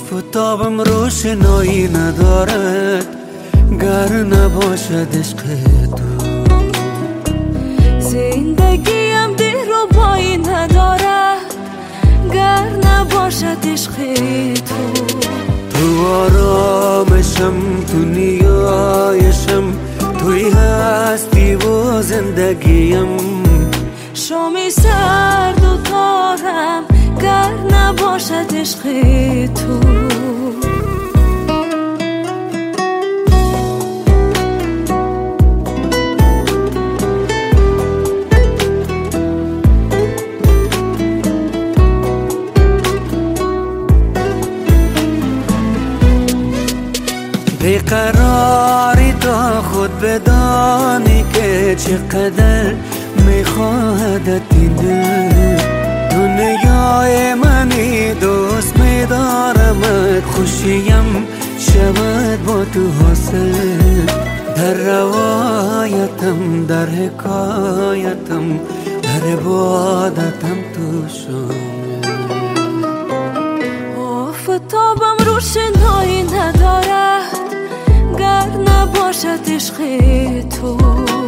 آفتابم روشنایی ندارد گر نباشد عشق تو. زندگیم دلربایی ندارد گر نباشد عشق تو. تو آرامشم، تو نیایشم، توی هستی و زندگیم. شام سرد و تارم گر نباشد عشق تو. بیقراری تا خود بدانی که چقدر میخواهدت این دل. دنیای منی دوست میدارمت، خوشیم شود با تو حاصل. در روایتم، در حکایتم، در عبادتم تو شامل. آفتابم روشنایی ندارد گر نباشد عشق تو.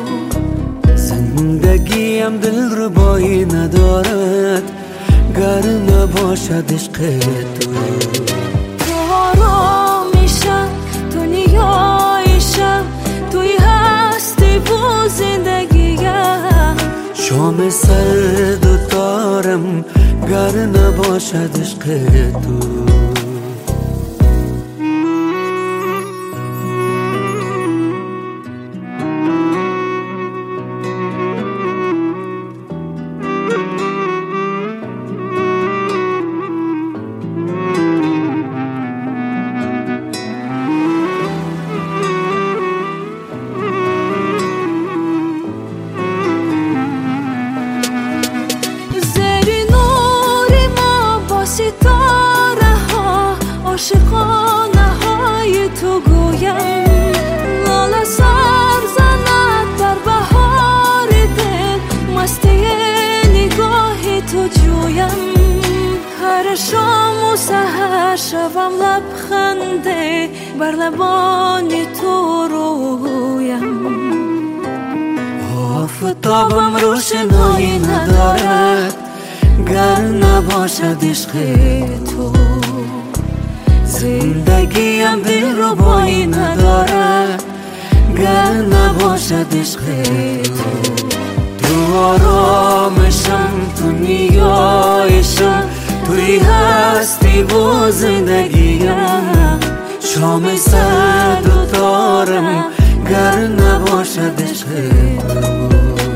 زندگیم دلربایی ندارد گر نباشد عشق تو. تو آرامیشم، تو نیایشم، توی هستی و زندگیم. شام سرد و تارم گر نباشد عشق تو. ستاره ها عاشقانه های تو گویم. لاله سر زند در بهار دل، مستی نگاه تو جویم. هر شام و سحر شوم لبخنده بر لبان تو رویم. آفتابم روشنایی ندارد گر نباشد عشق تو. زندگیم دلربایی ندارد گر نباشد عشق تو. تو آرامشم، تو نیایشم، توی هستی و زندگیم. شام سرد و تارم گر نباشد عشق تو.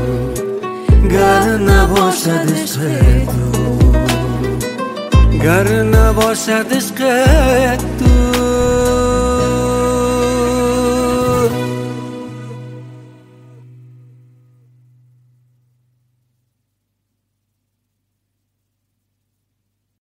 گر نباشد عشق تو، گر نباشد عشق تو.